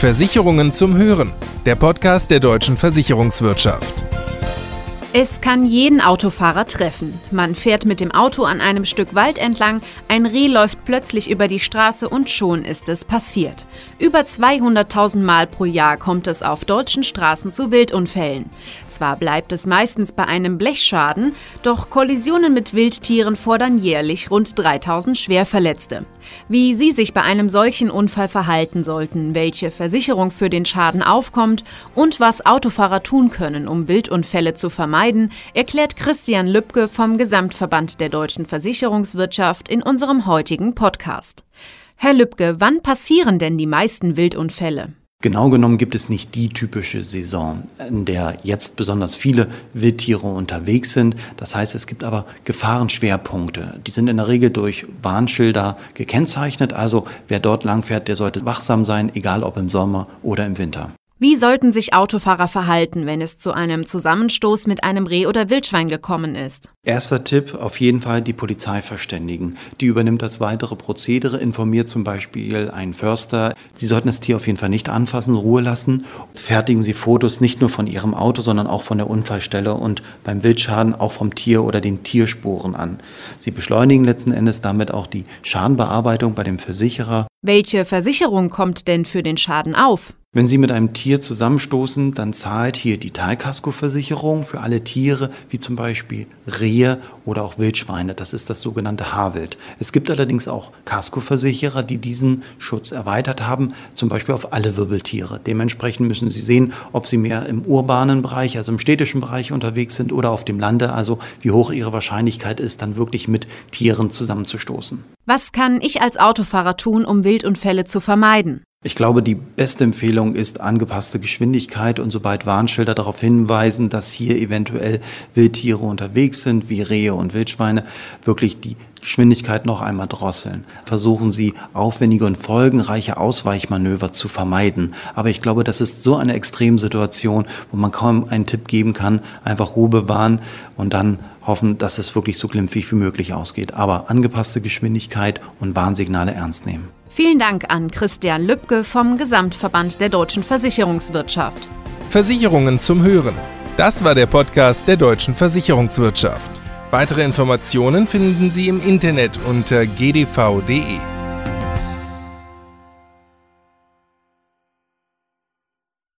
Versicherungen zum Hören, der Podcast der deutschen Versicherungswirtschaft. Es kann jeden Autofahrer treffen. Man fährt mit dem Auto an einem Stück Wald entlang, ein Reh läuft plötzlich über die Straße und schon ist es passiert. Über 200.000 Mal pro Jahr kommt es auf deutschen Straßen zu Wildunfällen. Zwar bleibt es meistens bei einem Blechschaden, doch Kollisionen mit Wildtieren fordern jährlich rund 3.000 Schwerverletzte. Wie Sie sich bei einem solchen Unfall verhalten sollten, welche Versicherung für den Schaden aufkommt und was Autofahrer tun können, um Wildunfälle zu vermeiden, erklärt Christian Lübke vom Gesamtverband der deutschen Versicherungswirtschaft in unserem heutigen Podcast. Herr Lübke, wann passieren denn die meisten Wildunfälle? Genau genommen gibt es nicht die typische Saison, in der jetzt besonders viele Wildtiere unterwegs sind. Das heißt, es gibt aber Gefahrenschwerpunkte. Die sind in der Regel durch Warnschilder gekennzeichnet. Also wer dort langfährt, der sollte wachsam sein, egal ob im Sommer oder im Winter. Wie sollten sich Autofahrer verhalten, wenn es zu einem Zusammenstoß mit einem Reh oder Wildschwein gekommen ist? Erster Tipp, auf jeden Fall die Polizei verständigen. Die übernimmt das weitere Prozedere, informiert zum Beispiel einen Förster. Sie sollten das Tier auf jeden Fall nicht anfassen, Ruhe lassen. Fertigen Sie Fotos nicht nur von Ihrem Auto, sondern auch von der Unfallstelle und beim Wildschaden auch vom Tier oder den Tierspuren an. Sie beschleunigen letzten Endes damit auch die Schadenbearbeitung bei dem Versicherer. Welche Versicherung kommt denn für den Schaden auf? Wenn Sie mit einem Tier zusammenstoßen, dann zahlt hier die Teilkaskoversicherung für alle Tiere, wie zum Beispiel Rehe oder auch Wildschweine. Das ist das sogenannte Haarwild. Es gibt allerdings auch Kaskoversicherer, die diesen Schutz erweitert haben, zum Beispiel auf alle Wirbeltiere. Dementsprechend müssen Sie sehen, ob Sie mehr im urbanen Bereich, also im städtischen Bereich unterwegs sind oder auf dem Lande, also wie hoch Ihre Wahrscheinlichkeit ist, dann wirklich mit Tieren zusammenzustoßen. Was kann ich als Autofahrer tun, um Wildunfälle zu vermeiden? Ich glaube, die beste Empfehlung ist angepasste Geschwindigkeit und sobald Warnschilder darauf hinweisen, dass hier eventuell Wildtiere unterwegs sind, wie Rehe und Wildschweine, wirklich die Geschwindigkeit noch einmal drosseln. Versuchen Sie, aufwendige und folgenreiche Ausweichmanöver zu vermeiden. Aber ich glaube, das ist so eine Extremsituation, wo man kaum einen Tipp geben kann, einfach Ruhe bewahren und dann hoffen, dass es wirklich so glimpflich wie möglich ausgeht. Aber angepasste Geschwindigkeit und Warnsignale ernst nehmen. Vielen Dank an Christian Lübke vom Gesamtverband der deutschen Versicherungswirtschaft. Versicherungen zum Hören. Das war der Podcast der deutschen Versicherungswirtschaft. Weitere Informationen finden Sie im Internet unter gdv.de.